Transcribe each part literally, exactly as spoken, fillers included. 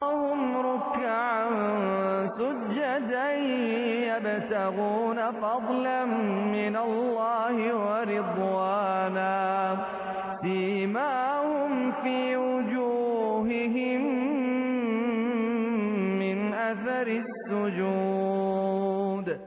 هم ركعا سجدا يبتغون فضلا من الله ورضوانا سيماهم في وجوههم من أثر السجود.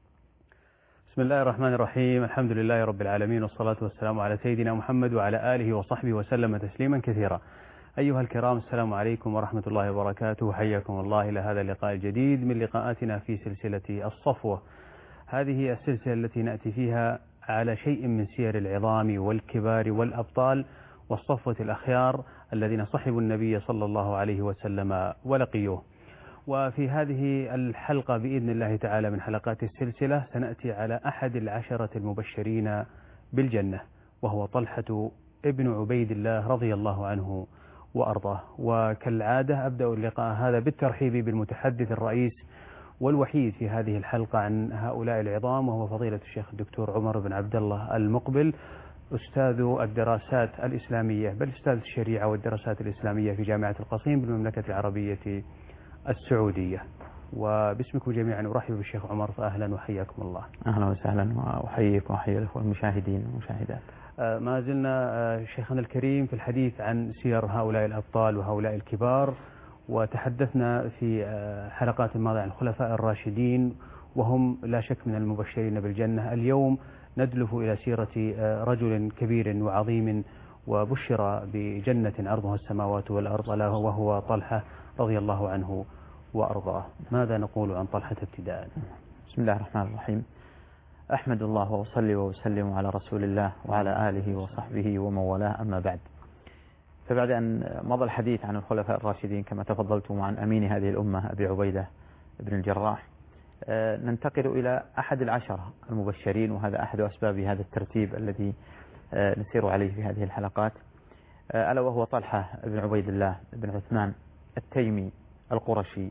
بسم الله الرحمن الرحيم. الحمد لله رب العالمين، والصلاة والسلام على سيدنا محمد وعلى آله وصحبه وسلم تسليما كثيرا. أيها الكرام، السلام عليكم ورحمة الله وبركاته. حياكم الله إلى هذا اللقاء الجديد من لقاءاتنا في سلسلة الصفوة. هذه السلسلة التي نأتي فيها على شيء من سير العظام والكبار والأبطال والصفوة الأخيار الذين صحبوا النبي صلى الله عليه وسلم ولقيوه. وفي هذه الحلقة بإذن الله تعالى من حلقات السلسلة سنأتي على أحد العشرة المبشرين بالجنة، وهو طلحة ابن عبيد الله رضي الله عنه وأرضاه. وكالعادة أبدأ اللقاء هذا بالترحيب بالمتحدث الرئيس والوحيد في هذه الحلقة عن هؤلاء العظام، وهو فضيلة الشيخ الدكتور عمر بن عبد الله المقبل، أستاذ الدراسات الإسلامية بل أستاذ الشريعة والدراسات الإسلامية في جامعة القصيم بالمملكة العربية السعودية. وباسمكم جميعا أرحب بالشيخ عمر، فأهلا وحياكم الله. أهلا وسهلا، وأحييكم وأحيي الأخوة المشاهدين والمشاهدات. ما زلنا شيخنا الكريم في الحديث عن سير هؤلاء الأبطال وهؤلاء الكبار، وتحدثنا في حلقات ماضية عن الخلفاء الراشدين وهم لا شك من المبشرين بالجنة. اليوم ندلف إلى سيرة رجل كبير وعظيم وبشر بجنة عرضها السماوات والأرض، وهو طلحة رضي الله عنه وأرضاه. ماذا نقول عن طلحة ابتداء؟ بسم الله الرحمن الرحيم. أحمد الله وأصلي وأسلم على رسول الله وعلى آله وصحبه ومن والاه، أما بعد. فبعد أن مضى الحديث عن الخلفاء الراشدين كما تفضلتم عن أمين هذه الأمة أبي عبيدة بن الجراح، ننتقل إلى أحد العشرة المبشرين، وهذا أحد أسباب هذا الترتيب الذي نسير عليه في هذه الحلقات، ألا وهو طلحة بن عبيد الله بن عثمان التيمي القرشي.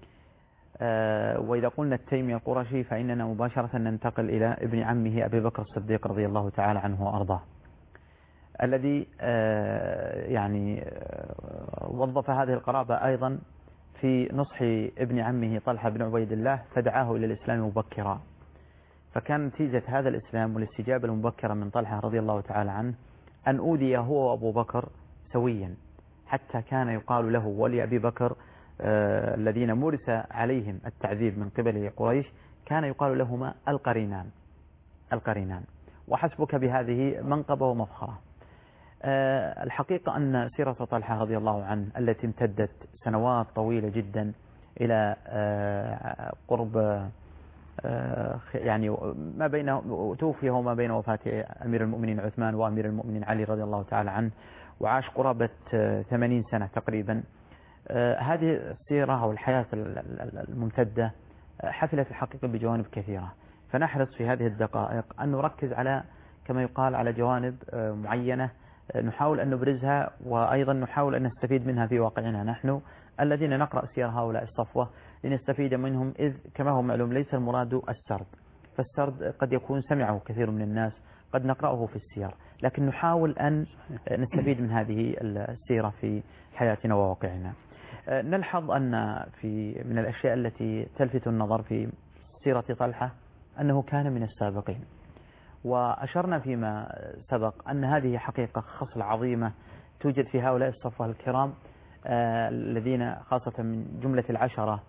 وإذا قلنا التيمي القرشي فإننا مباشرة ننتقل إلى ابن عمه أبي بكر الصديق رضي الله تعالى عنه وأرضاه، الذي يعني وظف هذه القرابة أيضا في نصح ابن عمه طلحة بن عبيد الله، فدعاه إلى الإسلام مبكرا. فكان نتيجة هذا الإسلام والاستجابة المبكرة من طلحة رضي الله تعالى عنه أن أودي هو وأبو بكر سويا، حتى كان يقال له ولأبي بكر آه الذين مورس عليهم التعذيب من قبل قريش، كان يقال لهما القرينان القرينان وحسبك بهذه منقبة ومفخرة. آه الحقيقة أن سيرة طلحة رضي الله عنه التي امتدت سنوات طويلة جدا إلى آه قرب آه يعني ما بين توفي وما بين وفاة أمير المؤمنين عثمان وأمير المؤمنين علي رضي الله تعالى عنه، وعاش قرابة ثمانين سنة تقريبا. آه هذه السيرة أو الحياة الممتدة حفلت الحقيقة بجوانب كثيرة، فنحرص في هذه الدقائق أن نركز على كما يقال على جوانب آه معينة، آه نحاول أن نبرزها، وأيضا نحاول أن نستفيد منها في واقعنا نحن الذين نقرأ سير هؤلاء الصفوة لنستفيد منهم، إذ كما هو معلوم ليس المراد السرد، فالسرد قد يكون سمعه كثير من الناس، قد نقرأه في السير، لكن نحاول أن نستفيد من هذه السيرة في حياتنا وواقعنا. نلحظ أن في من الأشياء التي تلفت النظر في سيرة طلحة أنه كان من السابقين، وأشرنا فيما سبق أن هذه حقيقة خصلة عظيمة توجد في هؤلاء الصفوة الكرام الذين خاصة من جملة العشرة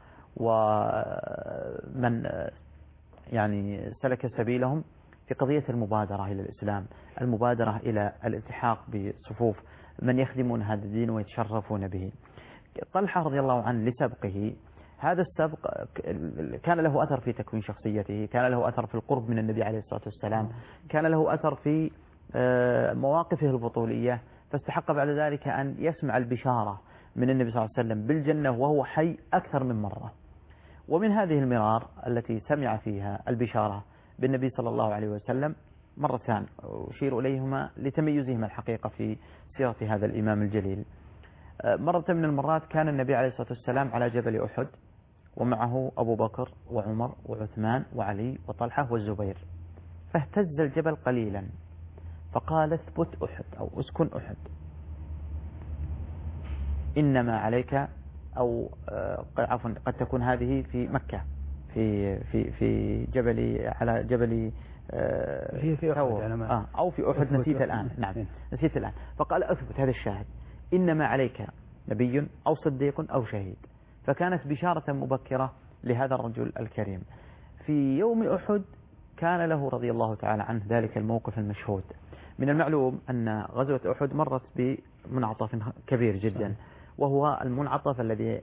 ومن يعني سلك سبيلهم في قضية المبادرة إلى الإسلام، المبادرة إلى الالتحاق بصفوف من يخدمون هذا الدين ويتشرفون به. طلحة رضي الله عنه لسبقه، هذا السبق كان له أثر في تكوين شخصيته، كان له أثر في القرب من النبي عليه الصلاة والسلام، كان له أثر في مواقفه البطولية، فاستحق بعد ذلك أن يسمع البشارة من النبي صلى الله عليه وسلم بالجنة وهو حي أكثر من مرة. ومن هذه المرار التي سمع فيها البشارة بالنبي صلى الله عليه وسلم مرتان أشير إليهما لتميزهما الحقيقة في سيرة هذا الإمام الجليل. مرة من المرات كان النبي عليه الصلاة والسلام على جبل أحد، ومعه أبو بكر وعمر وعثمان وعلي وطلحة والزبير، فاهتز الجبل قليلا فقال اثبت أحد أو اسكن أحد، إنما عليك أو عفوا قد تكون هذه في مكة في في في جبل على جبل هي في أحد آه أو في أحد نسيت الآن نعم نسيت الآن فقال أثبت هذا الشاهد إنما عليك نبي أو صديق أو شهيد فكانت بشارة مبكرة لهذا الرجل الكريم. في يوم أحد كان له رضي الله تعالى عنه ذلك الموقف المشهود. من المعلوم أن غزوة أحد مرت بمنعطف كبير جدا وهو المنعطف الذي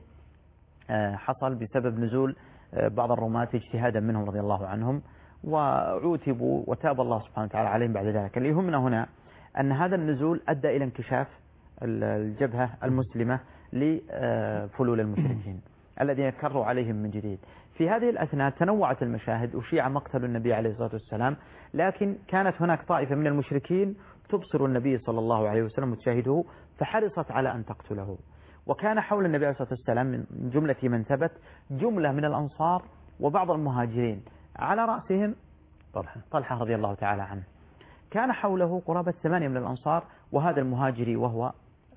حصل بسبب نزول بعض الرماة اجتهادا منهم رضي الله عنهم وعوتبوا وتاب الله سبحانه وتعالى عليهم بعد ذلك. اللي يهمنا هنا أن هذا النزول أدى إلى انكشاف الجبهة المسلمة لفلول المشركين الذين كروا عليهم من جديد. في هذه الأثناء تنوعت المشاهد وشيع مقتل النبي عليه الصلاة والسلام، لكن كانت هناك طائفة من المشركين تبصر النبي صلى الله عليه وسلم وتشاهده فحرصت على أن تقتله. وكان حول النبي عليه الصلاة والسلام من جملة من ثبت جملة من الأنصار وبعض المهاجرين على رأسهم طلحة طلحة رضي الله تعالى عنه. كان حوله قرابة ثمانية من الأنصار وهذا المهاجري وهو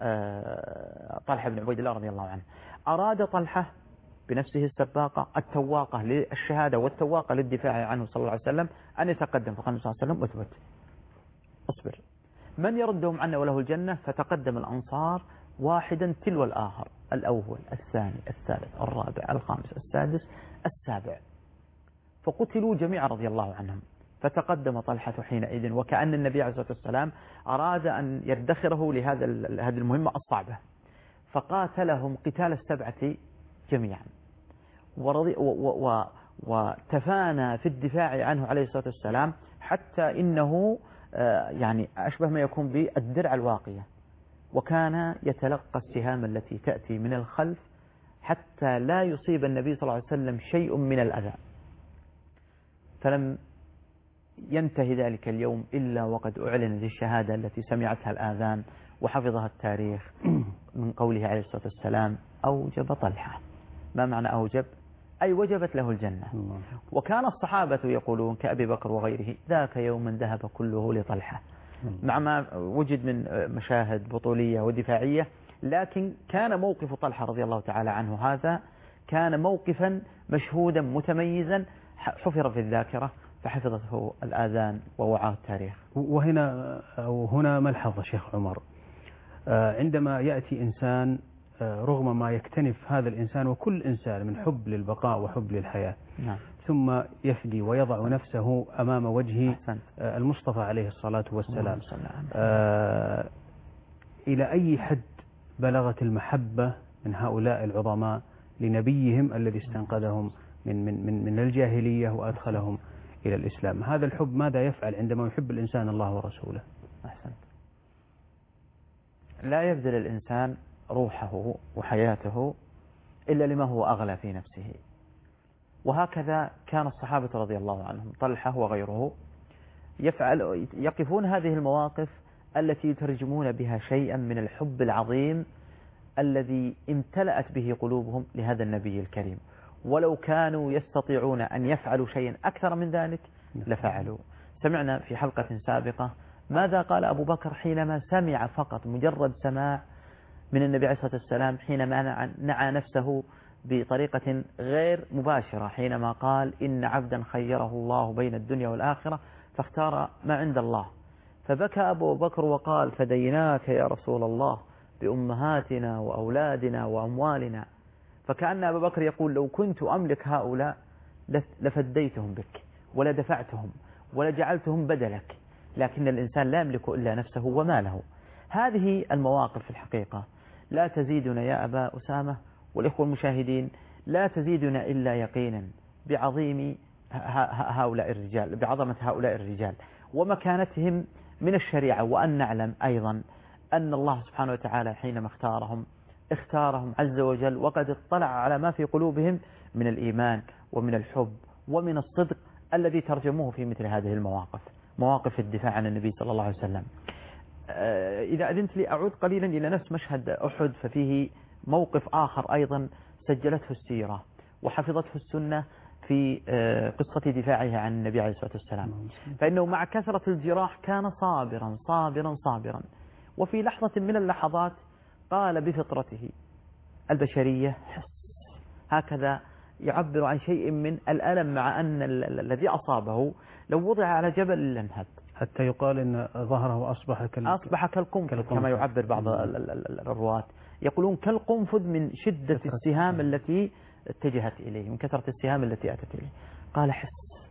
طلحة بن عبيد الله رضي الله عنه. أراد طلحة بنفسه السباقة التواقة للشهادة والتواقة للدفاع عنه صلى الله عليه وسلم أن يتقدم، فقال صلى الله عليه وسلم اثبت اصبر من يردهم عنا وله الجنة. فتقدم الأنصار واحدا تلو الآخر، الأول الثاني الثالث الرابع الخامس السادس السابع، فقتلوا جميعا رضي الله عنهم. فتقدم طلحة حينئذ وكأن النبي عليه الصلاة والسلام أراد أن يدخره لهذا هذه المهمة الصعبة، فقاتلهم قتال السبعة جميعا ورضي و و وتفانى في الدفاع عنه عليه الصلاة والسلام حتى إنه يعني أشبه ما يكون بالدرع الواقية، وكان يتلقى السهام التي تأتي من الخلف حتى لا يصيب النبي صلى الله عليه وسلم شيء من الأذى. فلم ينتهي ذلك اليوم إلا وقد أعلنت الشهادة التي سمعتها الآذان وحفظها التاريخ من قوله عليه الصلاة والسلام أوجب طلحة. ما معنى أوجب؟ أي وجبت له الجنة. وكان الصحابة يقولون كأبي بكر وغيره ذاك يوم ذهب كله لطلحة، مع ما وجد من مشاهد بطولية ودفاعية، لكن كان موقف طلحة رضي الله تعالى عنه هذا كان موقفا مشهودا متميزا حفر في الذاكرة فحفظته الآذان ووعاه التاريخ. وهنا وهنا ملحظة شيخ عمر، عندما يأتي إنسان رغم ما يكتنف هذا الإنسان وكل إنسان من حب للبقاء وحب للحياة، نعم. ثم يفدي ويضع نفسه أمام وجه المصطفى عليه الصلاة والسلام، آه إلى أي حد بلغت المحبة من هؤلاء العظماء لنبيهم الذي استنقذهم من من من من الجاهلية وأدخلهم إلى الإسلام. هذا الحب ماذا يفعل عندما يحب الإنسان الله ورسوله؟ أحسنت. لا يبذل الإنسان روحه وحياته إلا لما هو أغلى في نفسه، وهكذا كان الصحابة رضي الله عنهم طلحة وغيره يفعل يقفون هذه المواقف التي يترجمون بها شيئا من الحب العظيم الذي امتلأت به قلوبهم لهذا النبي الكريم، ولو كانوا يستطيعون أن يفعلوا شيئا أكثر من ذلك لفعلوا. سمعنا في حلقة سابقة ماذا قال أبو بكر حينما سمع فقط مجرد سماع من النبي عليه الصلاة والسلام، حينما نعى نفسه بطريقة غير مباشرة حينما قال إن عبدا خيره الله بين الدنيا والآخرة فاختار ما عند الله، فبكى أبو بكر وقال فديناك يا رسول الله بأمهاتنا وأولادنا وأموالنا. فكأن أبو بكر يقول لو كنت أملك هؤلاء لفديتهم بك ولا دفعتهم ولا جعلتهم بدلك، لكن الإنسان لا يملك إلا نفسه وماله. هذه المواقف في الحقيقة لا تزيدنا يا أبا أسامة والإخوة المشاهدين، لا تزيدنا إلا يقينا بعظيم هؤلاء الرجال، بعظمة هؤلاء الرجال ومكانتهم من الشريعة، وأن نعلم أيضا أن الله سبحانه وتعالى حينما اختارهم اختارهم عز وجل وقد اطلع على ما في قلوبهم من الإيمان ومن الحب ومن الصدق الذي ترجموه في مثل هذه المواقف، مواقف الدفاع عن النبي صلى الله عليه وسلم. إذا أذنت لي أعود قليلا إلى نفس مشهد أحد، ففيه موقف آخر أيضا سجلته السيرة وحفظته السنة في قصة دفاعها عن النبي عليه الصلاة والسلام. فإنه مع كثرة الجراح كان صابرا صابرا صابرا، وفي لحظة من اللحظات قال بفطرته البشرية حس، هكذا يعبر عن شيء من الألم مع أن الذي أصابه لو وضع على جبل لانهد، حتى يقال إن ظهره أصبح كال... أصبح كالقنفذ كما يعبر بعض الرواة، يقولون كالقنفذ من شدة السهام التي اتجهت إليه، من كثرة السهام التي أتت إليه. قال حس،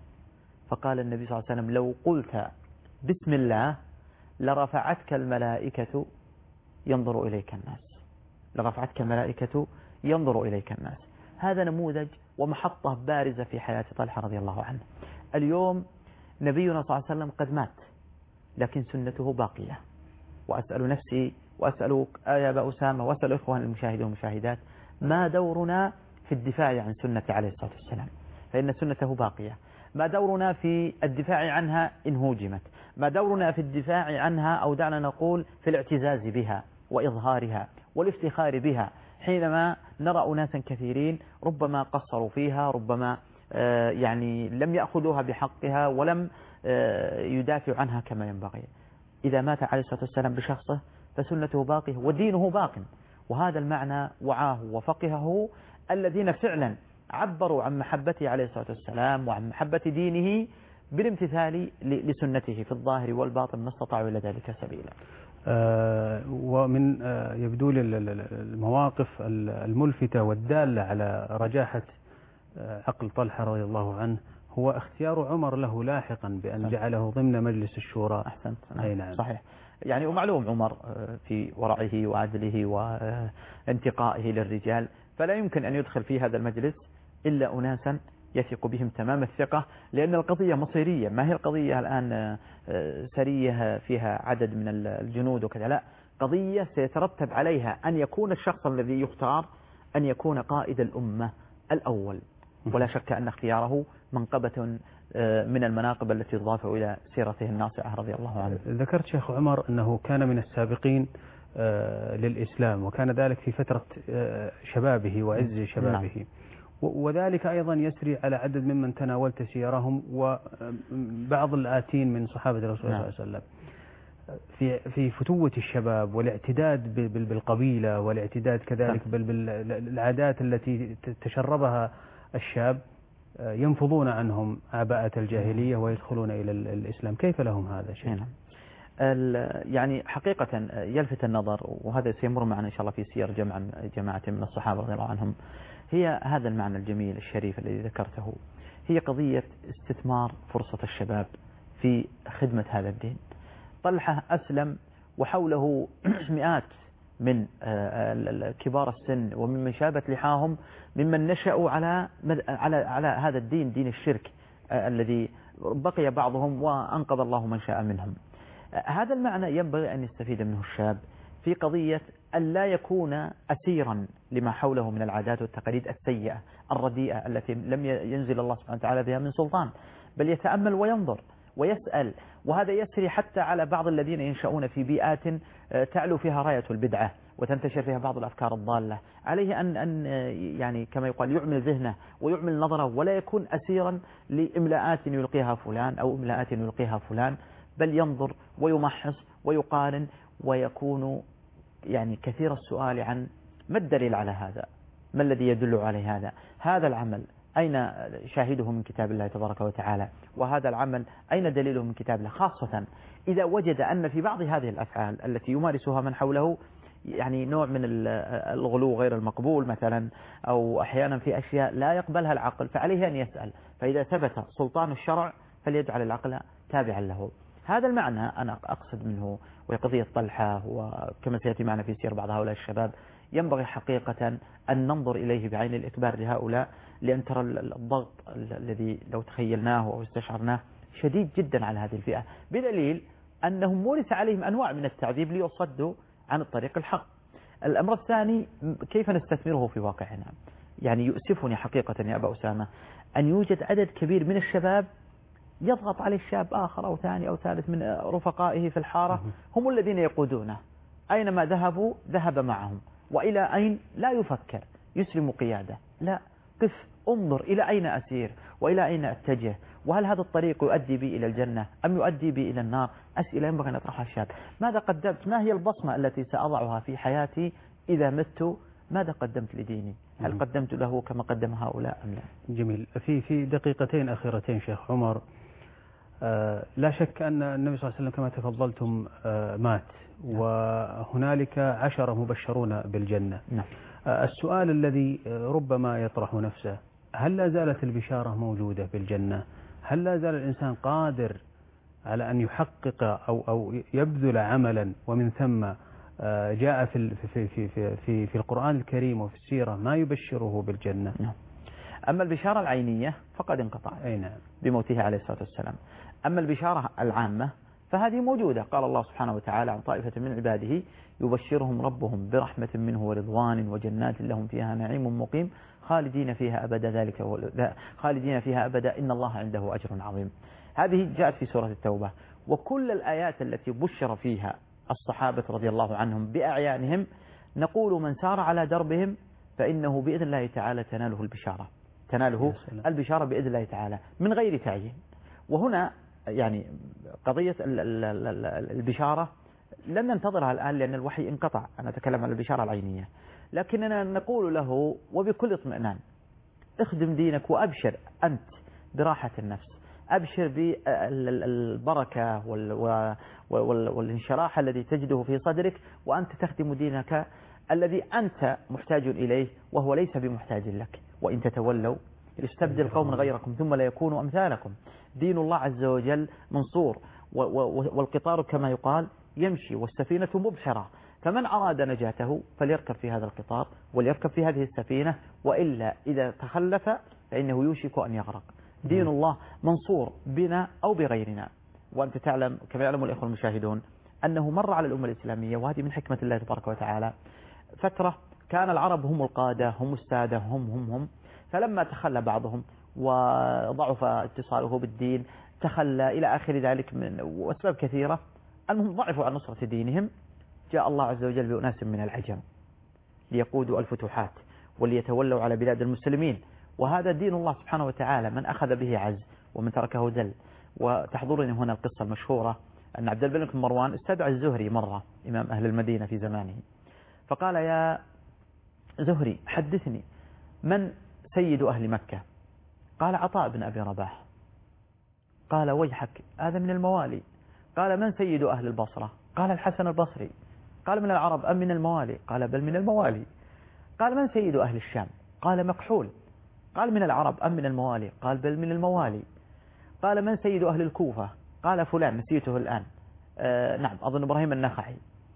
فقال النبي صلى الله عليه وسلم لو قلت بسم الله لرفعتك الملائكة ينظر إليك الناس، لرفعتك الملائكة ينظر إليك الناس. هذا نموذج ومحطة بارزة في حياة طلحة رضي الله عنه. اليوم نبينا صلى الله عليه وسلم قد مات، لكن سنته باقية. وأسأل نفسي وأسأل يا أبا أسامة وأسأل إخوان المشاهدين والمشاهدات، ما دورنا في الدفاع عن سنة عليه الصلاة والسلام؟ فإن سنته باقية. ما دورنا في الدفاع عنها إن هوجمت؟ ما دورنا في الدفاع عنها أو دعنا نقول في الاعتزاز بها وإظهارها والافتخار بها، حينما نرى أناسا كثيرين ربما قصروا فيها، ربما يعني لم يأخذوها بحقها ولم يدافع عنها كما ينبغي. إذا مات عليه الصلاة والسلام بشخصه فسنته باقية ودينه باق، وهذا المعنى وعاه وفقهه الذين فعلا عبروا عن محبته عليه الصلاة والسلام وعن محبة دينه بالامتثال لسنته في الظاهر والباطن ما استطاعوا إلى ذلك سبيلا. آه ومن آه يبدو لي المواقف الملفتة والدالة على رجاحة آه عقل طلحة رضي الله عنه هو اختيار عمر له لاحقا بأن جعله ضمن مجلس الشورى. أحسنت. أي نعم. صحيح. يعني ومعلوم عمر في ورعه وعدله وانتقائه للرجال، فلا يمكن أن يدخل في هذا المجلس إلا أناسا يثق بهم تمام الثقة، لأن القضية مصيرية، ما هي القضية الآن سرية فيها عدد من الجنود وكذا، لا، قضية سيترتب عليها أن يكون الشخص الذي يختار أن يكون قائد الأمة الأول، ولا شك أن اختياره منقبة من المناقب التي تضاف إلى سيرته الناصعة رضي الله عنه. ذكرت شيخ عمر أنه كان من السابقين للإسلام، وكان ذلك في فترة شبابه وعز شبابه. نعم. وذلك أيضا يسري على عدد ممن تناولت سيرهم وبعض الآتين من صحابة الرسول صلى الله عليه وسلم في في فتوة الشباب والاعتداد بالقبيلة والاعتداد كذلك بالعادات التي تشربها الشاب، ينفضون عنهم عباءة الجاهلية ويدخلون إلى الإسلام. كيف لهم هذا الشيء؟ يعني حقيقة يلفت النظر، وهذا سيمر معنا إن شاء الله في سير جمع جماعة من الصحابة رضي الله عنهم، هي هذا المعنى الجميل الشريف الذي ذكرته، هي قضية استثمار فرصة الشباب في خدمة هذا الدين. طلحة أسلم وحوله مئات من كبار السن وممن شابت لحاهم ممن نشأوا على على على هذا الدين، دين الشرك الذي بقي بعضهم وأنقذ الله من شاء منهم. هذا المعنى ينبغي أن يستفيد منه الشاب في قضية أن لا يكون أسيرا لما حوله من العادات والتقاليد السيئة الرديئة التي لم ينزل الله سبحانه وتعالى بها من سلطان، بل يتأمل وينظر ويسأل. وهذا يسري حتى على بعض الذين ينشؤون في بيئات تعلو فيها راية البدعة وتنتشر فيها بعض الأفكار الضالة، عليه أن أن يعني كما يقال يعمل ذهنه ويعمل نظره، ولا يكون أسيرا لإملاءات يلقيها فلان أو إملاءات يلقيها فلان، بل ينظر ويمحص ويقارن ويكون يعني كثير السؤال عن ما الدليل على هذا، ما الذي يدل على هذا، هذا العمل أين شاهده من كتاب الله تبارك وتعالى، وهذا العمل أين دليله من كتاب الله، خاصة إذا وجد أن في بعض هذه الأفعال التي يمارسها من حوله يعني نوع من الغلو غير المقبول مثلا، أو أحيانا في أشياء لا يقبلها العقل، فعليه أن يسأل. فإذا ثبت سلطان الشرع فليجعل العقل تابعا له. هذا المعنى أنا أقصد منه، وقضية طلحة وكما سيأتي معنا في سير بعض هؤلاء الشباب ينبغي حقيقة أن ننظر إليه بعين الإكبار لهؤلاء، لأن ترى الضغط الذي لو تخيلناه أو استشعرناه شديد جدا على هذه الفئة، بدليل أنهم مورس عليهم أنواع من التعذيب ليصدوا عن الطريق الحق. الأمر الثاني كيف نستثمره في واقعنا. يعني يؤسفني حقيقة يا أبا أسامة أن يوجد عدد كبير من الشباب يضغط عليه الشاب آخر أو ثاني أو ثالث من رفقائه في الحارة، هم الذين يقودونه، أينما ذهبوا ذهب معهم، وإلى أين لا يفكر يسلم قيادة، لا، قف انظر إلى أين أسير وإلى أين أتجه، وهل هذا الطريق يؤدي بي إلى الجنة أم يؤدي بي إلى النار. أسئلة ينبغي أن يطرحها الشاب. ماذا قدمت؟ ما هي البصمة التي سأضعها في حياتي إذا مت ماذا قدمت لديني؟ هل قدمت له كما قدم هؤلاء أم لا؟ جميل. في في دقيقتين أخيرتين شيخ عمر، آه لا شك أن النبي صلى الله عليه وسلم كما تفضلتم آه مات، وهنالك عشرة مبشرون بالجنة. نعم. آه السؤال الذي ربما يطرح نفسه، هل لا زالت البشارة موجودة بالجنة؟ هل لا زال الإنسان قادر على أن يحقق أو أو يبذل عملا، ومن ثم جاء في في في في في, في القرآن الكريم وفي السيرة ما يبشره بالجنة؟ نعم. أما البشارة العينية فقد انقطع أي نعم. بموته عليه الصلاة والسلام. أما البشارة العامة فهذه موجودة. قال الله سبحانه وتعالى عن طائفة من عباده يبشرهم ربهم برحمة منه ورضوان وجنات لهم فيها نعيم مقيم خالدين فيها أبدا ذلك خالدين فيها أبدا إن الله عنده أجر عظيم. هذه جاءت في سورة التوبة. وكل الآيات التي بشر فيها الصحابة رضي الله عنهم بأعيانهم نقول من سار على دربهم فإنه بإذن الله تعالى تناله البشارة تناله البشارة بإذن الله تعالى من غير تعيين. وهنا يعني قضية البشارة لن ننتظرها الآن لأن الوحي انقطع. أنا أتكلم عن البشارة العينية، لكننا نقول له وبكل اطمئنان اخدم دينك وأبشر أنت براحة النفس، أبشر بالبركة والانشراح الذي تجده في صدرك وأنت تخدم دينك الذي أنت محتاج إليه وهو ليس بمحتاج لك. وإن تتولوا يستبدل قوم غيركم ثم لا يكونوا أمثالكم. دين الله عز وجل منصور، والقطار كما يقال يمشي والسفينة مبحرة، فمن أراد نجاته فليركب في هذا القطار وليركب في هذه السفينة، وإلا إذا تخلف فإنه يوشك أن يغرق. دين الله منصور بنا أو بغيرنا. وأنت تعلم كما يعلم الإخوة المشاهدون أنه مر على الأمة الإسلامية، وهذه من حكمة الله تبارك وتعالى، فترة كان العرب هم القادة هم السادة هم هم هم فلما تخلى بعضهم وضعف اتصاله بالدين تخلى إلى آخر ذلك من وأسباب كثيرة، أنهم ضعفوا عن نصرة دينهم. جاء الله عز وجل بأناس من العجم ليقودوا الفتوحات وليتولوا على بلاد المسلمين، وهذا دين الله سبحانه وتعالى من أخذ به عز ومن تركه ذل. وتحضرني هنا القصة المشهورة أن عبد الملك بن مروان استدعى الزهري مرة إمام أهل المدينة في زمانه، فقال يا زهري حدثني من سيد أهل مكة؟ قال عطاء بن أبي رباح. قال ويحك هذا من الموالي. قال من سيد أهل البصرة؟ قال الحسن البصري. قال من العرب أم من الموالي؟ قال بل من الموالي. قال من سيد أهل الشام؟ قال مكحول. قال من العرب أم من الموالي؟ قال بل من الموالي. قال من سيد أهل الكوفة؟ قال فلان نسيته الآن آه نعم أظن إبراهيم النخعي.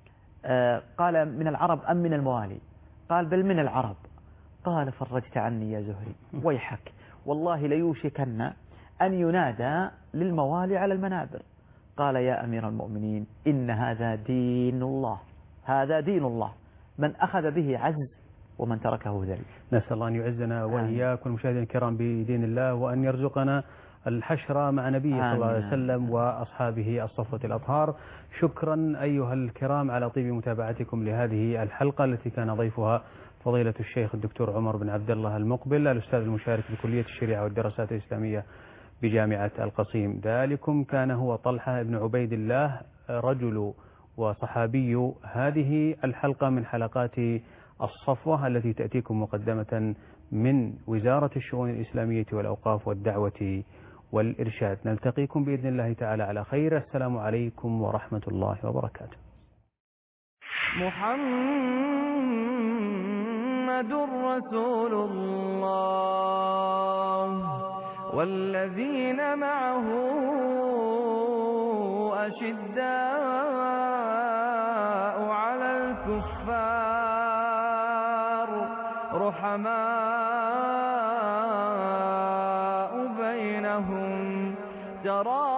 آه قال من العرب أم من الموالي؟ قال بل من العرب. قال فرجت عني يا زهري ويحك والله ليوشكن أن ينادى للموالي على المنابر. قال يا أمير المؤمنين إن هذا دين الله، هذا دين الله من أخذ به عز ومن تركه ذل. نسأل الله أن يعزنا وإياك والمشاهدين الكرام بدين الله، وأن يرزقنا الحشر مع نبيه صلى الله عليه وسلم وأصحابه الصفوة الأطهار. شكرا أيها الكرام على طيب متابعتكم لهذه الحلقة التي كان ضيفها فضيلة الشيخ الدكتور عمر بن عبد الله المقبل، الأستاذ المشارك بكلية الشريعة والدراسات الإسلامية بجامعة القصيم. ذلكم كان هو طلحة بن عبيد الله، رجل وصحابي هذه الحلقة من حلقات الصفوة التي تأتيكم مقدمة من وزارة الشؤون الإسلامية والأوقاف والدعوة والإرشاد. نلتقيكم بإذن الله تعالى على خير. السلام عليكم ورحمة الله وبركاته. محمد رسول الله والذين معه أشداء على الكفار رحماء بينهم ترى